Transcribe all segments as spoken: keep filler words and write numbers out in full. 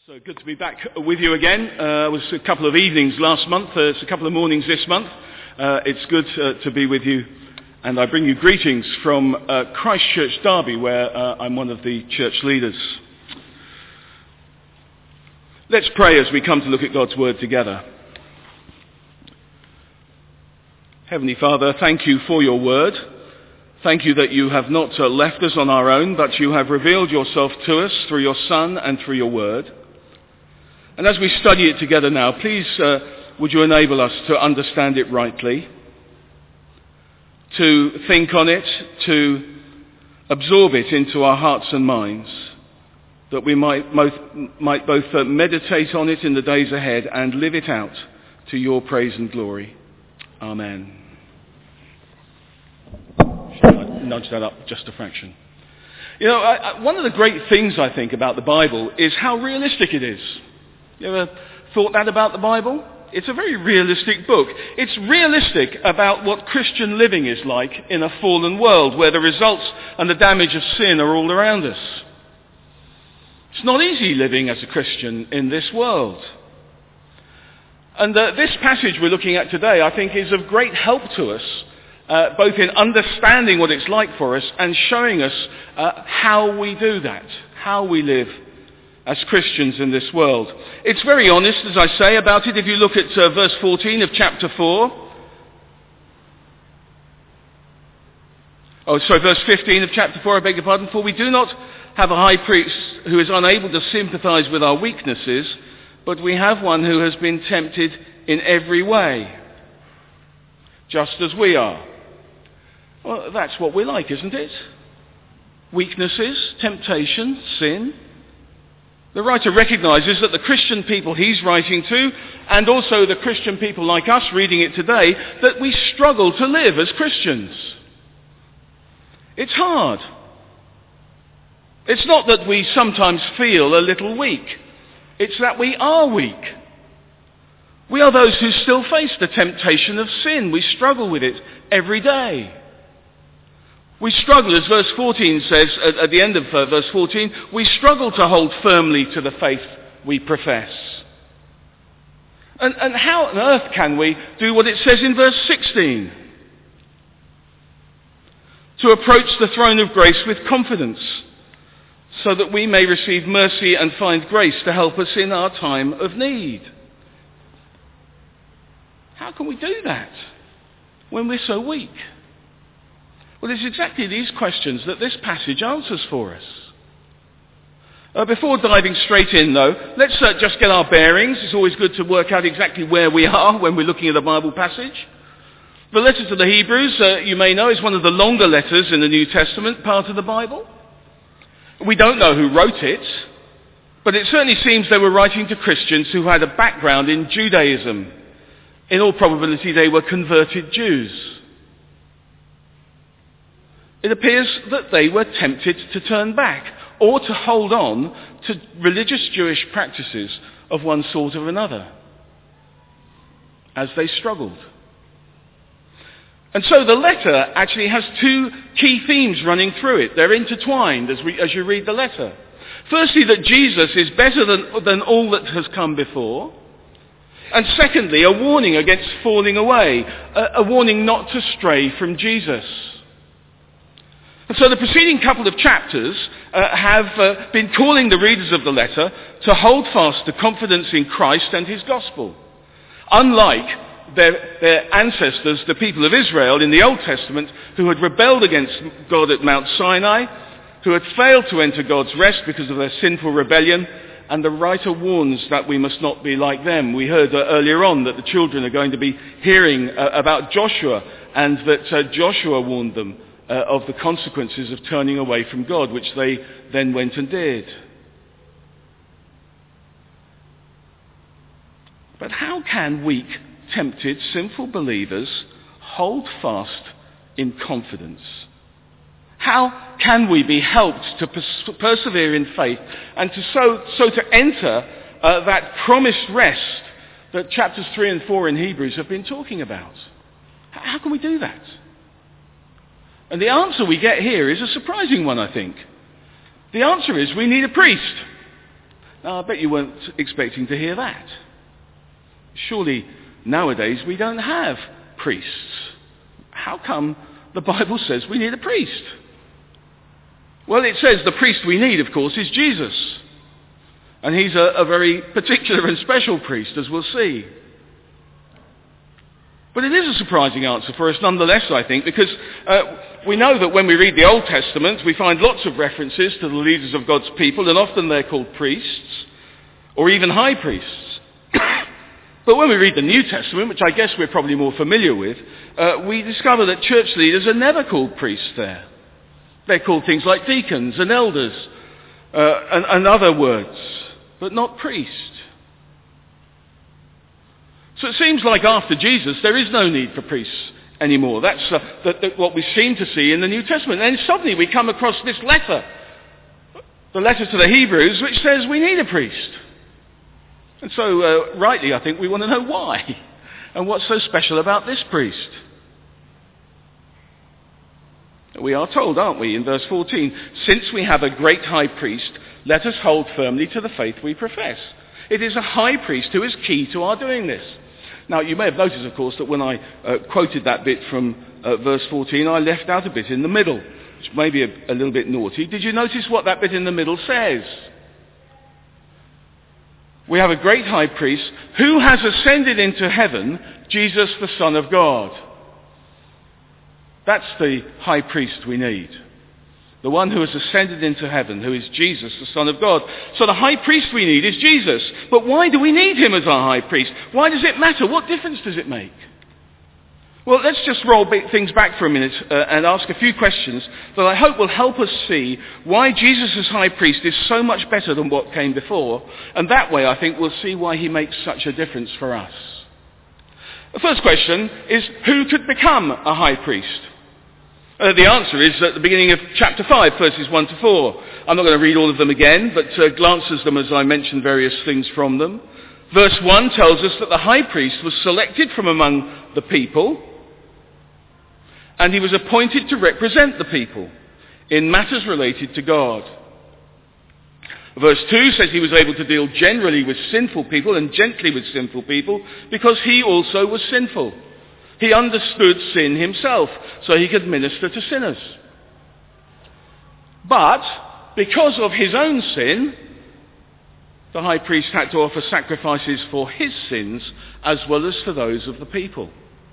So good to be back with you again. Uh, it was a couple of evenings last month. Uh, it's a couple of mornings this month. Uh, it's good uh, to be with you. And I bring you greetings from uh, Christchurch, Derby, where uh, I'm one of the church leaders. Let's pray as we come to look at God's Word together. Heavenly Father, thank you for your Word. Thank you that you have not uh, left us on our own, but you have revealed yourself to us through your Son and through your Word. And as we study it together now, please uh, would you enable us to understand it rightly, to think on it, to absorb it into our hearts and minds, that we might both, might both uh, meditate on it in the days ahead and live it out to your praise and glory. Amen. Should I nudge that up just a fraction? You know, I, I, one of the great things I think about the Bible is how realistic it is. You ever thought that about the Bible? It's a very realistic book. It's realistic about what Christian living is like in a fallen world where the results and the damage of sin are all around us. It's not easy living as a Christian in this world. And uh, this passage we're looking at today, I think, is of great help to us, uh, both in understanding what it's like for us and showing us uh, how we do that, how we live as Christians in this world. It's very honest, as I say, about it. If you look at uh, verse fourteen of chapter four. Oh, sorry, verse fifteen of chapter four, I beg your pardon. For we do not have a high priest who is unable to sympathize with our weaknesses, but we have one who has been tempted in every way, just as we are. Well, that's what we're like, isn't it? Weaknesses, temptation, sin. The writer recognizes that the Christian people he's writing to, and also the Christian people like us reading it today, that we struggle to live as Christians. It's hard. It's not that we sometimes feel a little weak. It's that we are weak. We are those who still face the temptation of sin. We struggle with it every day. We struggle, as verse fourteen says, at, at the end of uh, verse fourteen, we struggle to hold firmly to the faith we profess. And, and how on earth can we do what it says in verse sixteen? To approach the throne of grace with confidence, so that we may receive mercy and find grace to help us in our time of need. How can we do that when we're so weak? Well, it's exactly these questions that this passage answers for us. Uh, before diving straight in, though, let's uh, just get our bearings. It's always good to work out exactly where we are when we're looking at a Bible passage. The letter to the Hebrews, uh, you may know, is one of the longer letters in the New Testament part of the Bible. We don't know who wrote it, but it certainly seems they were writing to Christians who had a background in Judaism. In all probability, they were converted Jews. It appears that they were tempted to turn back or to hold on to religious Jewish practices of one sort or another as they struggled. And so the letter actually has two key themes running through it. They're intertwined as, we, as you read the letter. Firstly, that Jesus is better than, than all that has come before. And secondly, a warning against falling away, a, a warning not to stray from Jesus. And so the preceding couple of chapters uh, have uh, been calling the readers of the letter to hold fast to confidence in Christ and his gospel. Unlike their, their ancestors, the people of Israel in the Old Testament, who had rebelled against God at Mount Sinai, who had failed to enter God's rest because of their sinful rebellion, and the writer warns that we must not be like them. We heard uh, earlier on that the children are going to be hearing uh, about Joshua, and that uh, Joshua warned them Uh, of the consequences of turning away from God, which they then went and did. But how can weak, tempted, sinful believers hold fast in confidence? How can we be helped to pers- persevere in faith and to so, so to enter uh, that promised rest that chapters three and four in Hebrews have been talking about? How can we do that? And the answer we get here is a surprising one, I think. The answer is we need a priest. Now, I bet you weren't expecting to hear that. Surely nowadays we don't have priests. How come the Bible says we need a priest? Well, it says the priest we need, of course, is Jesus. And he's a, a very particular and special priest, as we'll see. But it is a surprising answer for us nonetheless, I think, because uh, we know that when we read the Old Testament, we find lots of references to the leaders of God's people, and often they're called priests, or even high priests. But when we read the New Testament, which I guess we're probably more familiar with, uh, we discover that church leaders are never called priests there. They're called things like deacons and elders uh, and, and other words, but not priest. So it seems like after Jesus there is no need for priests anymore. That's uh, the, the, what we seem to see in the New Testament. And then suddenly we come across this letter, the letter to the Hebrews, which says we need a priest. And so, uh, rightly, I think we want to know why. And what's so special about this priest? We are told, aren't we, in verse fourteen, since we have a great high priest, let us hold firmly to the faith we profess. It is a high priest who is key to our doing this. Now, you may have noticed, of course, that when I uh, quoted that bit from uh, verse fourteen, I left out a bit in the middle, which may be a, a little bit naughty. Did you notice what that bit in the middle says? We have a great high priest who has ascended into heaven, Jesus the Son of God. That's the high priest we need. The one who has ascended into heaven, who is Jesus, the Son of God. So the high priest we need is Jesus. But why do we need him as our high priest? Why does it matter? What difference does it make? Well, let's just roll things back for a minute uh, and ask a few questions that I hope will help us see why Jesus as high priest is so much better than what came before. And that way, I think, we'll see why he makes such a difference for us. The first question is, who could become a high priest? Uh, the answer is at the beginning of chapter five, verses one to four. I'm not going to read all of them again, but uh, glances them as I mention various things from them. Verse one tells us that the high priest was selected from among the people, and he was appointed to represent the people in matters related to God. Verse two says he was able to deal generally with sinful people and gently with sinful people because he also was sinful. He understood sin himself, so he could minister to sinners. But because of his own sin, the high priest had to offer sacrifices for his sins as well as for those of the people.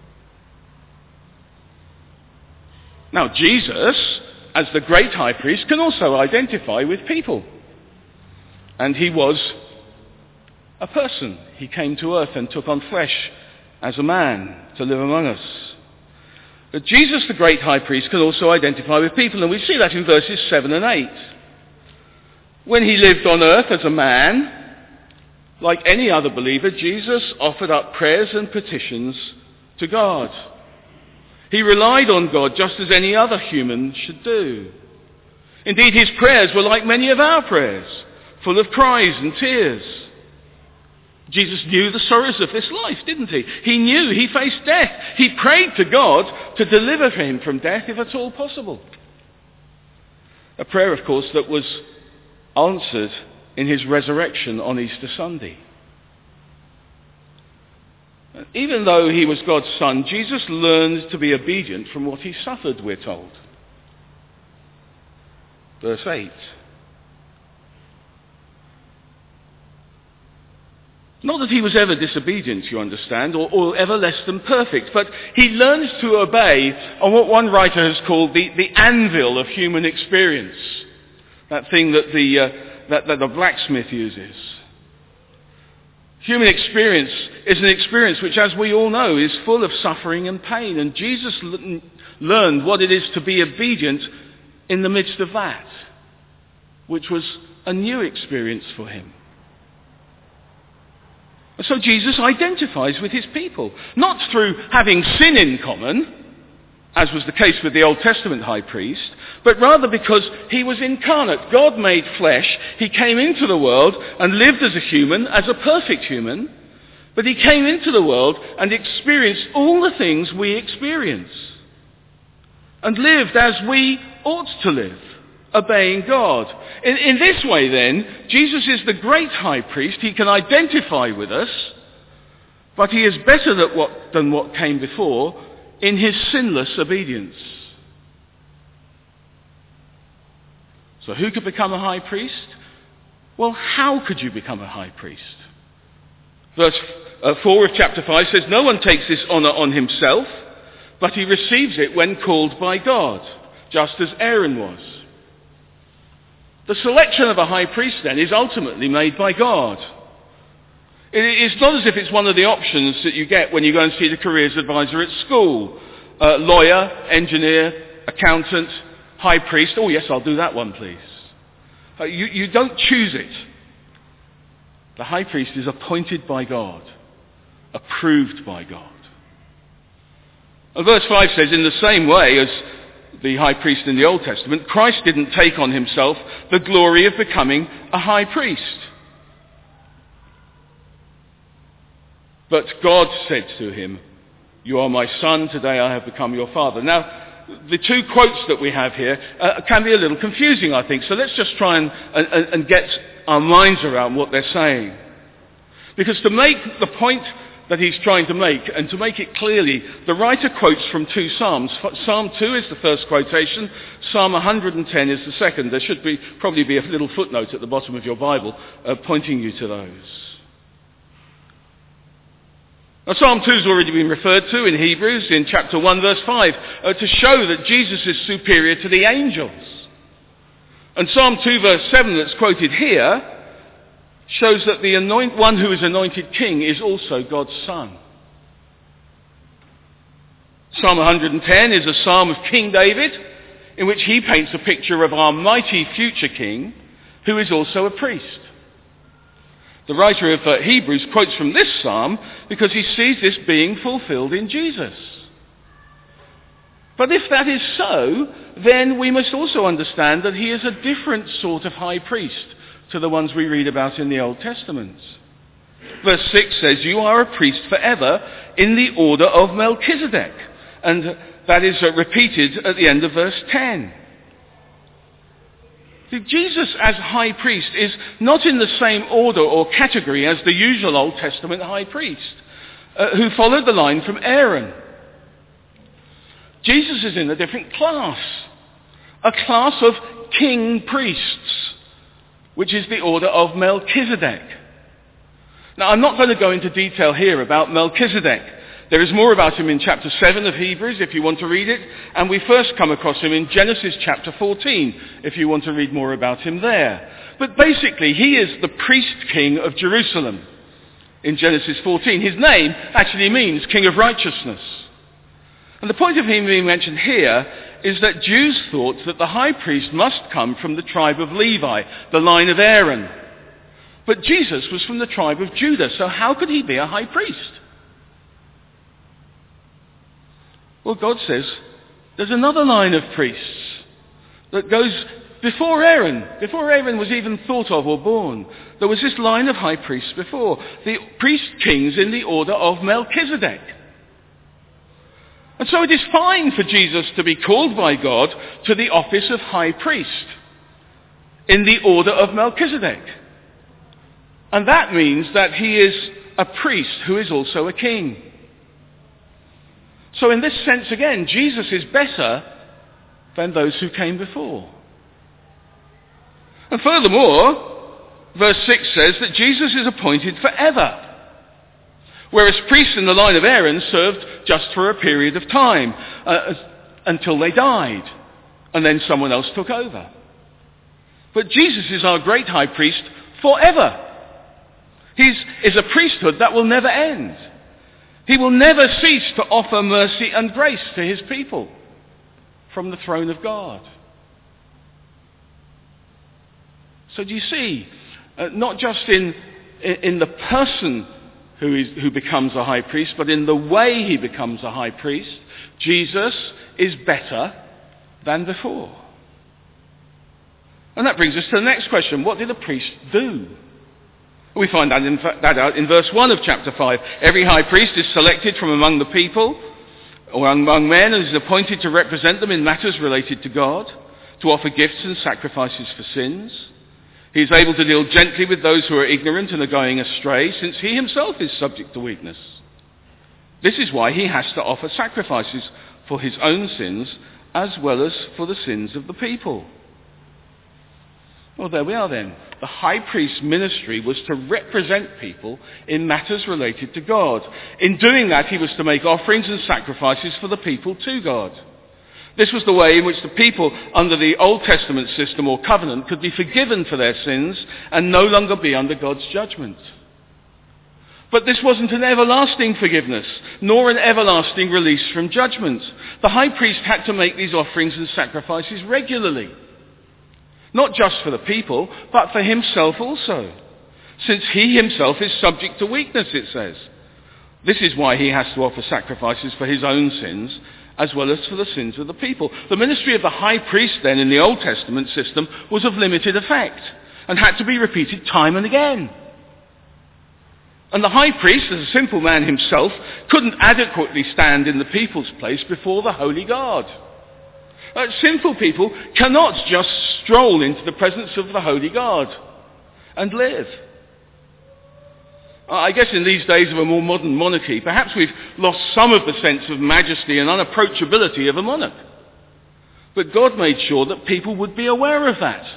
Now, Jesus, as the great high priest, can also identify with people. And he was a person. He came to earth and took on flesh as a man to live among us. But Jesus, the great high priest, can also identify with people, and we see that in verses seven and eight. When he lived on earth as a man, like any other believer, Jesus offered up prayers and petitions to God. He relied on God just as any other human should do. Indeed, his prayers were like many of our prayers, full of cries and tears. Jesus knew the sorrows of this life, didn't he? He knew he faced death. He prayed to God to deliver him from death if at all possible. A prayer, of course, that was answered in his resurrection on Easter Sunday. Even though he was God's son, Jesus learned to be obedient from what he suffered, we're told. Verse eight. Not that he was ever disobedient, you understand, or, or ever less than perfect, but he learned to obey on what one writer has called the, the anvil of human experience. That thing that the, uh, that, that the blacksmith uses. Human experience is an experience which, as we all know, is full of suffering and pain. And Jesus l- learned what it is to be obedient in the midst of that, which was a new experience for him. So Jesus identifies with his people, not through having sin in common, as was the case with the Old Testament high priest, but rather because he was incarnate. God made flesh. He came into the world and lived as a human, as a perfect human, but he came into the world and experienced all the things we experience, and lived as we ought to live, obeying God. In, in this way then, Jesus is the great high priest. He can identify with us, but he is better than what, than what came before in his sinless obedience. So who could become a high priest? Well, how could you become a high priest? Verse uh, four of chapter five says, "No one takes this honour on himself, but he receives it when called by God, just as Aaron was." The selection of a high priest then is ultimately made by God. It, it's not as if it's one of the options that you get when you go and see the careers advisor at school. Uh, lawyer, engineer, accountant, high priest. Oh yes, I'll do that one, please. Uh, you, you don't choose it. The high priest is appointed by God, approved by God. And verse five says, in the same way as the high priest in the Old Testament, Christ didn't take on himself the glory of becoming a high priest. But God said to him, "You are my son, today I have become your father." Now, the two quotes that we have here uh, can be a little confusing, I think. So let's just try and, and, and get our minds around what they're saying. Because to make the point that he's trying to make, and to make it clearly, the writer quotes from two Psalms. Psalm two is the first quotation, Psalm one hundred ten is the second. There should be probably be a little footnote at the bottom of your Bible uh, pointing you to those. Now, Psalm two has already been referred to in Hebrews in chapter one verse five uh, to show that Jesus is superior to the angels. And Psalm two verse seven that's quoted here shows that the anoint, one who is anointed king is also God's son. Psalm one hundred ten is a psalm of King David in which he paints a picture of our mighty future king who is also a priest. The writer of uh, Hebrews quotes from this psalm because he sees this being fulfilled in Jesus. But if that is so, then we must also understand that he is a different sort of high priest to the ones we read about in the Old Testament. Verse six says, "You are a priest forever in the order of Melchizedek." And that is uh, repeated at the end of verse ten. Jesus as high priest is not in the same order or category as the usual Old Testament high priest, uh, who followed the line from Aaron. Jesus is in a different class, a class of king priests, which is the order of Melchizedek. Now, I'm not going to go into detail here about Melchizedek. There is more about him in chapter seven of Hebrews, if you want to read it, and we first come across him in Genesis chapter fourteen, if you want to read more about him there. But basically, he is the priest king of Jerusalem in Genesis fourteen. His name actually means king of righteousness. And the point of him being mentioned here is that Jews thought that the high priest must come from the tribe of Levi, the line of Aaron. But Jesus was from the tribe of Judah, so how could he be a high priest? Well, God says there's another line of priests that goes before Aaron, before Aaron was even thought of or born. There was this line of high priests before, the priest kings in the order of Melchizedek. And so it is fine for Jesus to be called by God to the office of high priest in the order of Melchizedek. And that means that he is a priest who is also a king. So in this sense, again, Jesus is better than those who came before. And furthermore, verse six says that Jesus is appointed forever, whereas priests in the line of Aaron served just for a period of time, uh, until they died, and then someone else took over. But Jesus is our great high priest forever. He is a priesthood that will never end. He will never cease to offer mercy and grace to his people from the throne of God. So do you see, uh, not just in, in the person who, is, who becomes a high priest, but in the way he becomes a high priest, Jesus is better than before. And that brings us to the next question. What did a priest do? We find that, in, that out in verse one of chapter five. Every high priest is selected from among the people, or among men, and is appointed to represent them in matters related to God. to offer gifts and sacrifices for sins. He is able to deal gently with those who are ignorant and are going astray, since he himself is subject to weakness. This is why he has to offer sacrifices for his own sins as well as for the sins of the people. Well, there we are then. The high priest's ministry was to represent people in matters related to God. In doing that, he was to make offerings and sacrifices for the people to God. This was the way in which the people under the Old Testament system or covenant could be forgiven for their sins and no longer be under God's judgment. But this wasn't an everlasting forgiveness, nor an everlasting release from judgment. The high priest had to make these offerings and sacrifices regularly. Not just for the people, but for himself also, since he himself is subject to weakness, it says. This is why he has to offer sacrifices for his own sins, as well as for the sins of the people. The ministry of the high priest then in the Old Testament system was of limited effect, and had to be repeated time and again. And the high priest, as a simple man himself, couldn't adequately stand in the people's place before the holy God. Uh, sinful people cannot just stroll into the presence of the holy God and live. Uh, I guess in these days of a more modern monarchy, perhaps we've lost some of the sense of majesty and unapproachability of a monarch. But God made sure that people would be aware of that.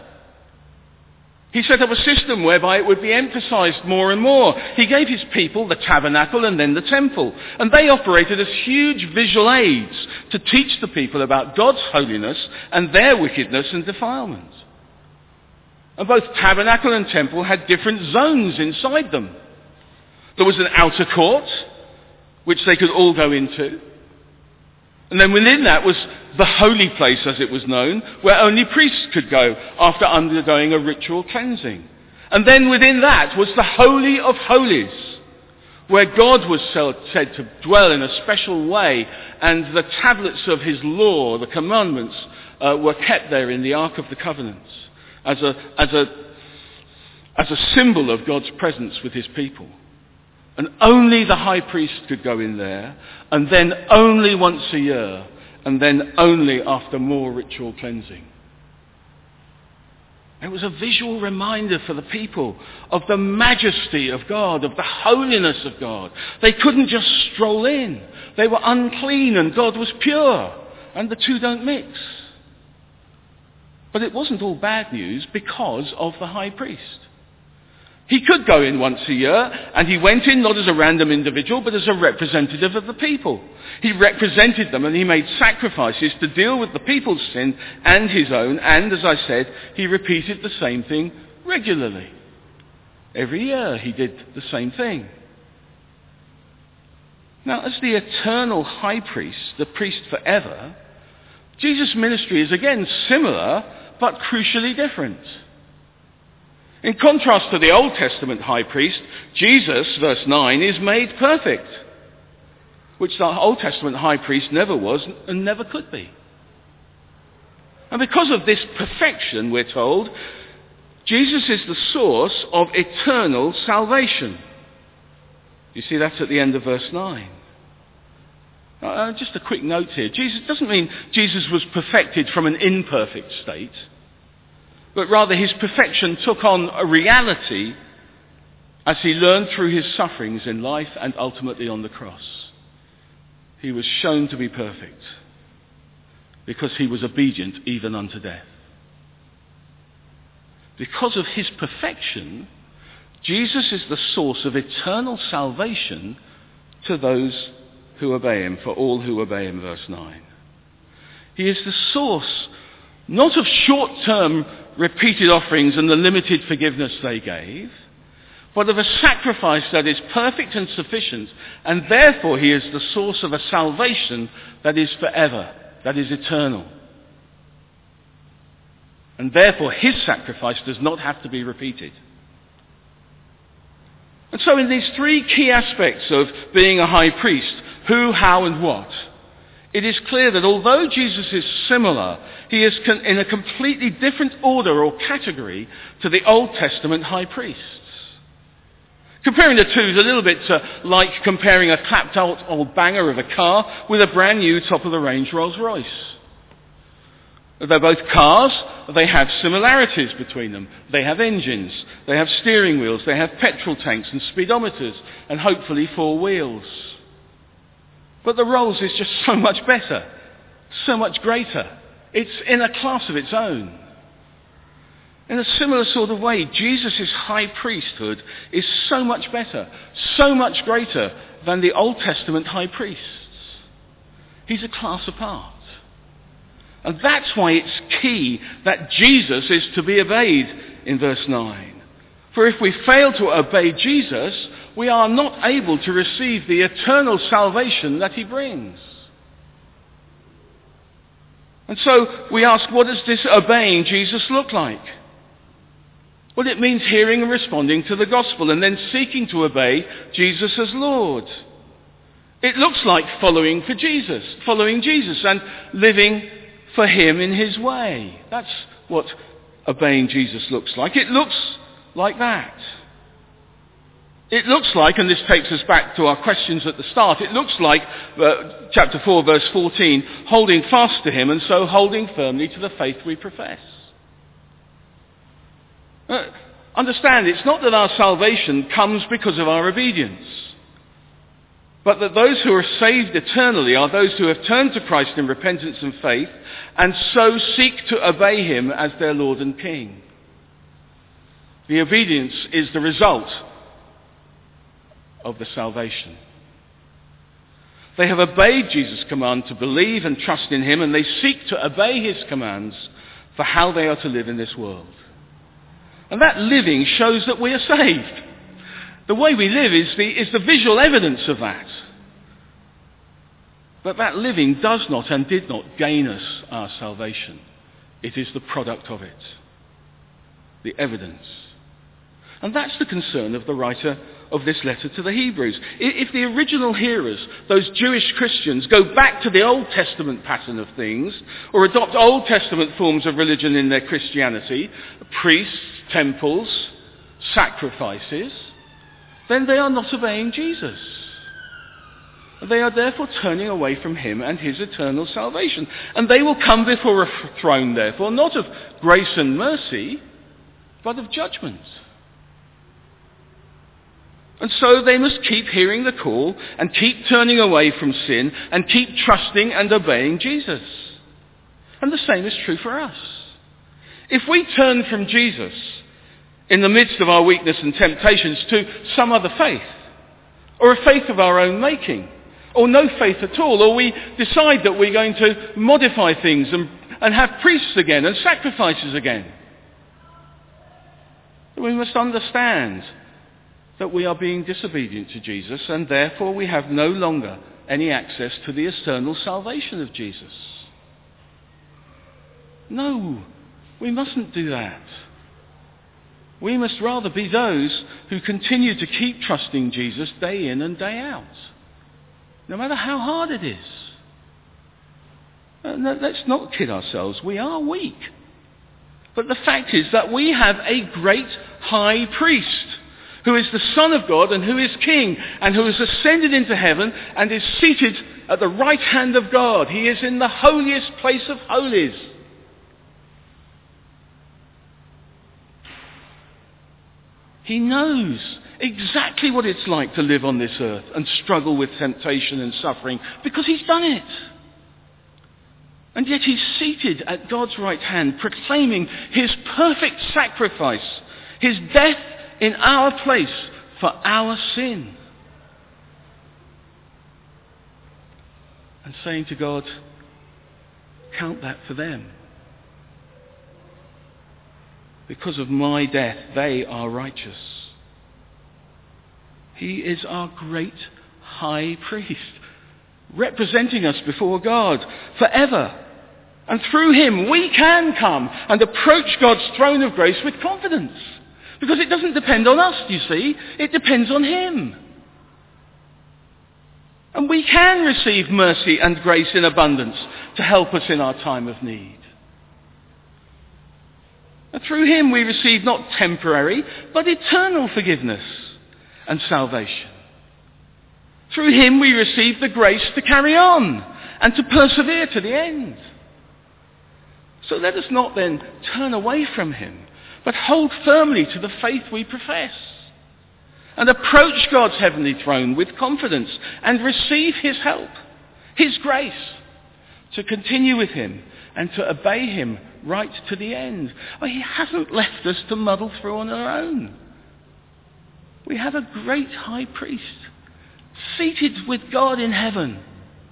He set up a system whereby it would be emphasized more and more. He gave his people the tabernacle and then the temple. And they operated as huge visual aids to teach the people about God's holiness and their wickedness and defilement. And both tabernacle and temple had different zones inside them. There was an outer court, which they could all go into. And then within that was the holy place, as it was known, where only priests could go after undergoing a ritual cleansing. And then within that was the Holy of Holies, where God was said to dwell in a special way, and the tablets of his law, the commandments, uh, were kept there in the Ark of the Covenant as a, as a, as a symbol of God's presence with his people. And only the high priest could go in there, and then only once a year, and then only after more ritual cleansing. It was a visual reminder for the people of the majesty of God, of the holiness of God. They couldn't just stroll in. They were unclean and God was pure, and the two don't mix. But it wasn't all bad news because of the high priest. He could go in once a year, and he went in not as a random individual, but as a representative of the people. He represented them, and he made sacrifices to deal with the people's sin and his own, and, as I said, he repeated the same thing regularly. Every year he did the same thing. Now, as the eternal high priest, the priest forever, Jesus' ministry is again similar, but crucially different. In contrast to the Old Testament high priest, Jesus, verse nine, is made perfect, which the Old Testament high priest never was and never could be. And because of this perfection, we're told, Jesus is the source of eternal salvation. You see, that's at the end of verse nine. Uh, just a quick note here. Jesus doesn't mean Jesus was perfected from an imperfect state, but rather his perfection took on a reality as he learned through his sufferings in life and ultimately on the cross. He was shown to be perfect because he was obedient even unto death. Because of his perfection, Jesus is the source of eternal salvation to those who obey him, for all who obey him, verse nine. He is the source not of short-term repeated offerings and the limited forgiveness they gave, but of a sacrifice that is perfect and sufficient, and therefore he is the source of a salvation that is forever, that is eternal. And therefore his sacrifice does not have to be repeated. And so in these three key aspects of being a high priest, who, how, and what, it is clear that although Jesus is similar, he is con- in a completely different order or category to the Old Testament high priests. Comparing the two is a little bit uh, like comparing a clapped-out old banger of a car with a brand new top-of-the-range Rolls-Royce. They're both cars. They have similarities between them. They have engines. They have steering wheels. They have petrol tanks and speedometers and hopefully four wheels. But the Rolls is just so much better, so much greater. It's in a class of its own. In a similar sort of way, Jesus' high priesthood is so much better, so much greater than the Old Testament high priests. He's a class apart. And that's why it's key that Jesus is to be obeyed in verse nine. For if we fail to obey Jesus, we are not able to receive the eternal salvation that he brings. And so we ask, what does this obeying Jesus look like? Well, it means hearing and responding to the gospel and then seeking to obey Jesus as Lord. It looks like following for Jesus, following Jesus and living for him in his way. That's what obeying Jesus looks like. It looks like that. It looks like, and this takes us back to our questions at the start, it looks like, uh, chapter four, verse fourteen, holding fast to him and so holding firmly to the faith we profess. Uh, understand, it's not that our salvation comes because of our obedience, but that those who are saved eternally are those who have turned to Christ in repentance and faith and so seek to obey him as their Lord and King. The obedience is the result of the salvation. They have obeyed Jesus' command to believe and trust in him, and they seek to obey his commands for how they are to live in this world. And that living shows that we are saved. The way we live is the, is the visual evidence of that. But that living does not and did not gain us our salvation. It is the product of it. The evidence. And that's the concern of the writer of this letter to the Hebrews. If the original hearers, those Jewish Christians, go back to the Old Testament pattern of things, or adopt Old Testament forms of religion in their Christianity, priests, temples, sacrifices, then they are not obeying Jesus. They are therefore turning away from him and his eternal salvation. And they will come before a throne, therefore, not of grace and mercy, but of judgment. And so they must keep hearing the call and keep turning away from sin and keep trusting and obeying Jesus. And the same is true for us. If we turn from Jesus in the midst of our weakness and temptations to some other faith, or a faith of our own making, or no faith at all, or we decide that we're going to modify things and, and have priests again and sacrifices again, we must understand that we are being disobedient to Jesus, and therefore we have no longer any access to the eternal salvation of Jesus. No, we mustn't do that. We must rather be those who continue to keep trusting Jesus day in and day out, no matter how hard it is. And let's not kid ourselves. We are weak. But the fact is that we have a great high priest who is the Son of God and who is King and who has ascended into heaven and is seated at the right hand of God. He is in the holiest place of holies. He knows exactly what it's like to live on this earth and struggle with temptation and suffering because he's done it. And yet he's seated at God's right hand, proclaiming his perfect sacrifice, his death in our place for our sin. And saying to God, count that for them. Because of my death, they are righteous. He is our great high priest, representing us before God forever. And through him we can come and approach God's throne of grace with confidence. Because it doesn't depend on us, you see. It depends on him. And we can receive mercy and grace in abundance to help us in our time of need. And through him we receive not temporary, but eternal forgiveness and salvation. Through him we receive the grace to carry on and to persevere to the end. So let us not then turn away from him, but hold firmly to the faith we profess, and approach God's heavenly throne with confidence and receive his help, his grace, to continue with him and to obey him right to the end. Well, he hasn't left us to muddle through on our own. We have a great high priest seated with God in heaven,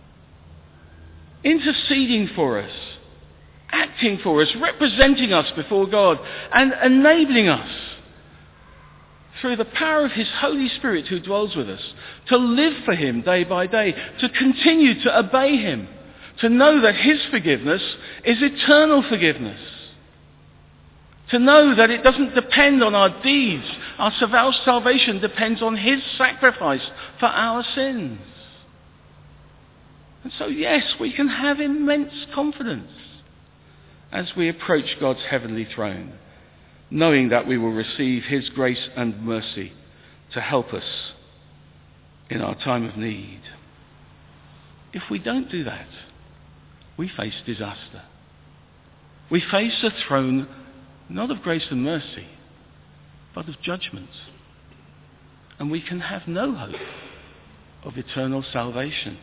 interceding for us, acting for us, representing us before God, and enabling us through the power of his Holy Spirit who dwells with us to live for him day by day, to continue to obey him, to know that his forgiveness is eternal forgiveness, to know that it doesn't depend on our deeds. Our salvation depends on his sacrifice for our sins. And so, yes, we can have immense confidence as we approach God's heavenly throne, knowing that we will receive his grace and mercy to help us in our time of need. If we don't do that, we face disaster. We face a throne not of grace and mercy, but of judgment. And we can have no hope of eternal salvation.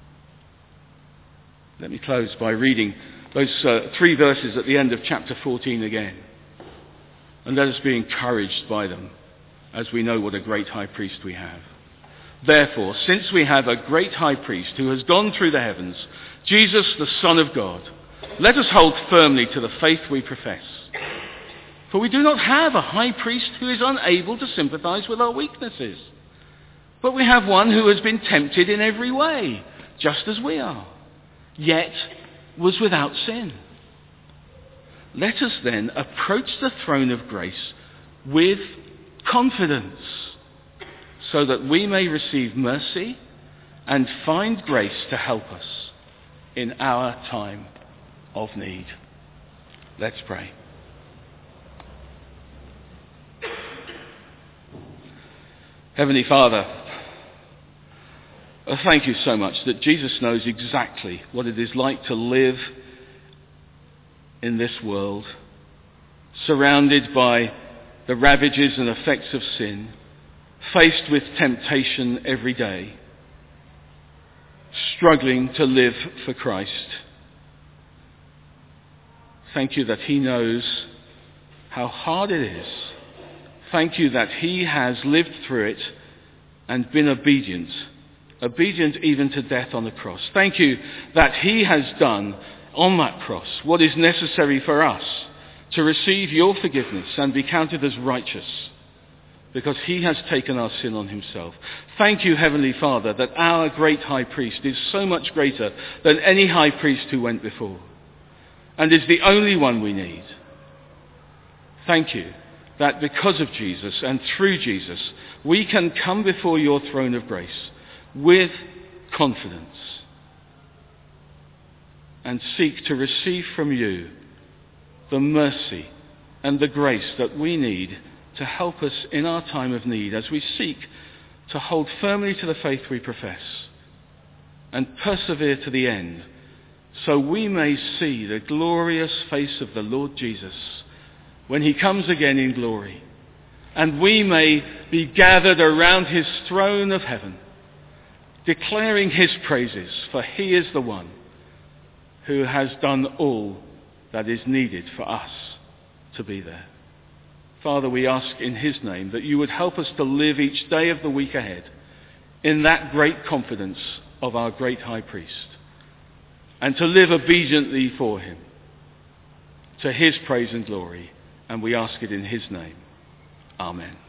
Let me close by reading those uh, three verses at the end of chapter fourteen again. And let us be encouraged by them as we know what a great high priest we have. Therefore, since we have a great high priest who has gone through the heavens, Jesus, the Son of God, let us hold firmly to the faith we profess. For we do not have a high priest who is unable to sympathize with our weaknesses, but we have one who has been tempted in every way, just as we are, yet was without sin. Let us then approach the throne of grace with confidence, so that we may receive mercy and find grace to help us in our time of need. Let's pray. Heavenly Father, thank you so much that Jesus knows exactly what it is like to live in this world, surrounded by the ravages and effects of sin, faced with temptation every day, struggling to live for Christ. Thank you that he knows how hard it is. Thank you that he has lived through it and been obedient, obedient even to death on the cross. Thank you that he has done on that cross what is necessary for us to receive your forgiveness and be counted as righteous, because he has taken our sin on himself. Thank you, Heavenly Father, that our great high priest is so much greater than any high priest who went before, and is the only one we need. Thank you that because of Jesus and through Jesus, we can come before your throne of grace with confidence and seek to receive from you the mercy and the grace that we need to help us in our time of need, as we seek to hold firmly to the faith we profess and persevere to the end, so we may see the glorious face of the Lord Jesus when he comes again in glory, and we may be gathered around his throne of heaven, declaring his praises, for he is the one who has done all that is needed for us to be there. Father, we ask in his name that you would help us to live each day of the week ahead in that great confidence of our great high priest, and to live obediently for him, to his praise and glory. And we ask it in his name. Amen.